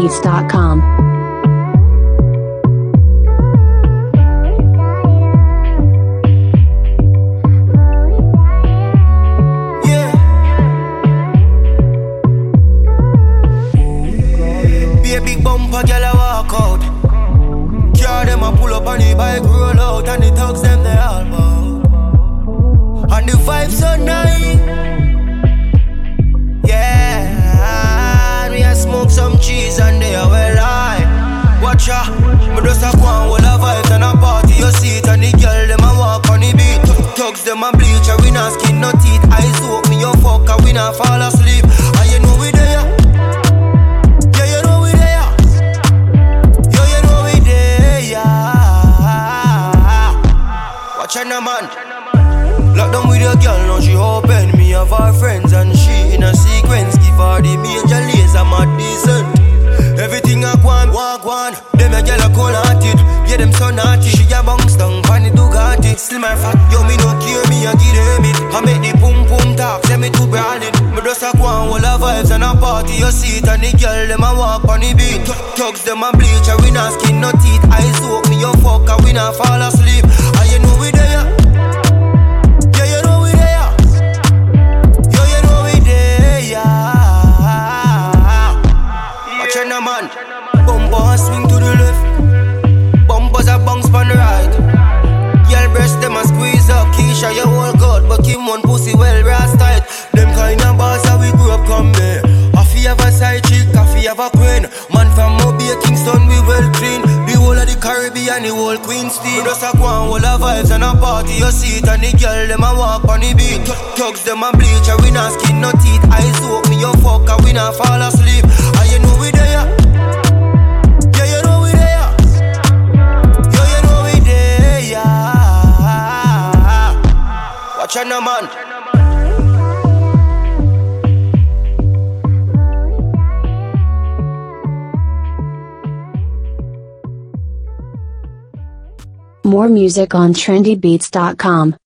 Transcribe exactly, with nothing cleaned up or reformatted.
beats dot com. Big bumper, girl, I walk out. Car them a pull up on the bike, roll out, and the thugs them they all bout. And the vibe so nice, yeah. And we a smoke some cheese and they are well high. Watch out, me just a go on with a vibes and a party your seat, and the girl them a walk on the beat. Thugs them a bleach, and we not skin no teeth. Eyes open, me your fuck, and we not fall asleep. And you know we there. China man, lock down with your girl, now she open. Me have her friends and she in a sequence. Give her the major laser, mad decent. Everything I want, walk one. Them a girl a cold hearted, yeah them so naughty. She a bounce down, funny Bugatti. Still my fat, yo me no care, me a give them it. I make the pum pum talk, say me too brawling. Me just a go on, all the vibes and a party your seat, and the girl them a walk on the beat. Thugs them a bleach, and we not skin no teeth. Eyes open, me your fuck, and we not fall asleep. And you know we there. China man, bumper swing to the left, bumpers a bounce on the right. Girl breast them a squeeze up, Keisha you all good, but Kim one pussy well brass tight. Them kind of bars how we grew up come there. Half have a side chick, half have a queen. Man from Mobile, Kingston we well clean. The whole of the Caribbean, the whole Queen's team. Just a go on, all the vibes and a party your seat, and the girl them a walk on the beat. Thugs them a bleach, and we not skin no teeth. Eyes open, me your fuck, and we not fall asleep. And you know we there. China man. More music on trendy beats dot com.